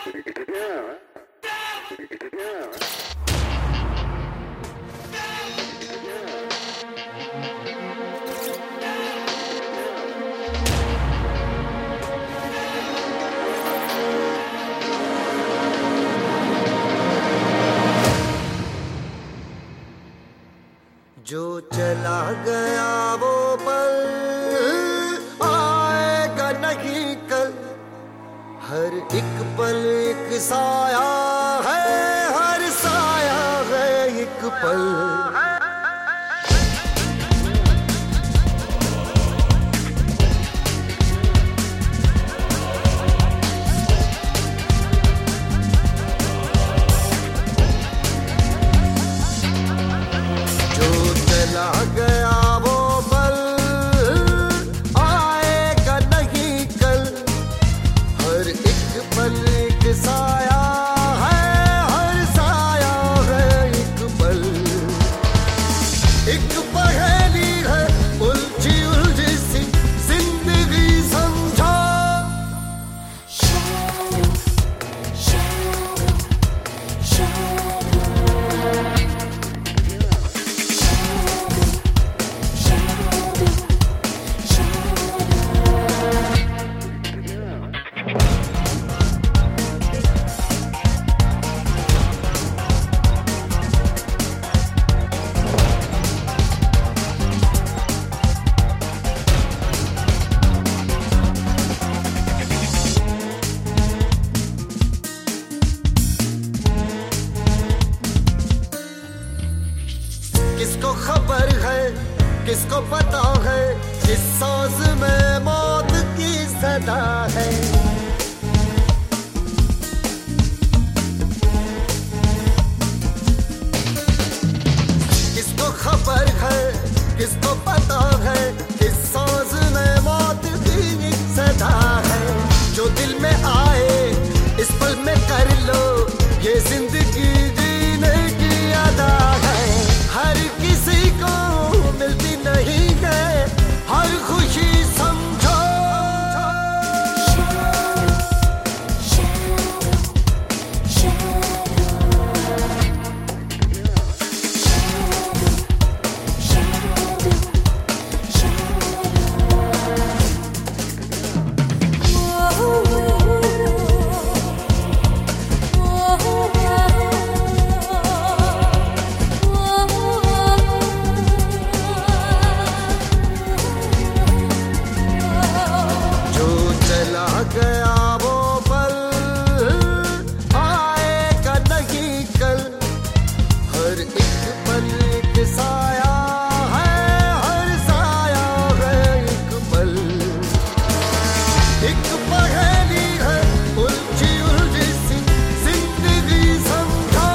जो चला गया वो पल आएगा नहीं कल। हर एक पल एक साया है, हर साया है एक पल। चला गया वो पल आएगा नहीं कल। हर एक पल एक साया है, हर साया है एक पल। एक पहेली है उलझी उलझी सी जिंदगी समझो। किसको खबर है, किसको पता है, इस सांस में मौत की सदा है। किसको खबर है, किसको पता है, इस सांस में मौत की सदा है। जो दिल में आए इस पल में कर लो, ये जिंदगी जीने की अदा है। हर किसी को मिलती नहीं है हर खुशी समझो। चला गया वो पल आएगा नहीं कल। हर एक पल एक साया है, हर साया है एक पल। एक पहेली है उलझी उलझी सी जिंदगी समझो।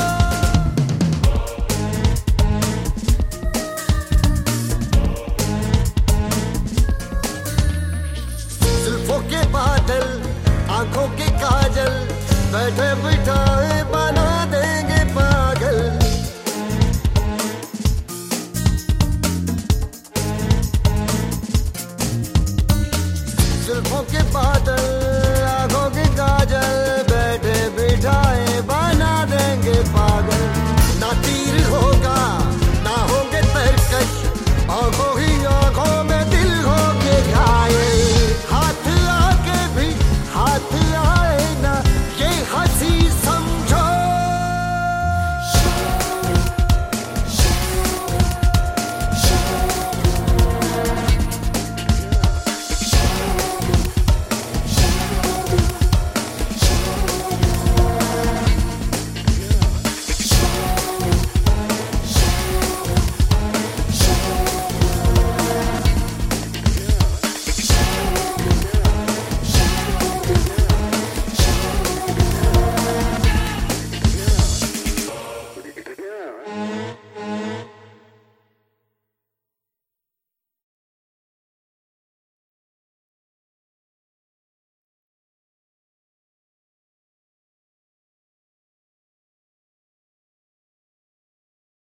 जुल्फों के बादल, आंखों के काजल, बैठे बिठाए बना दे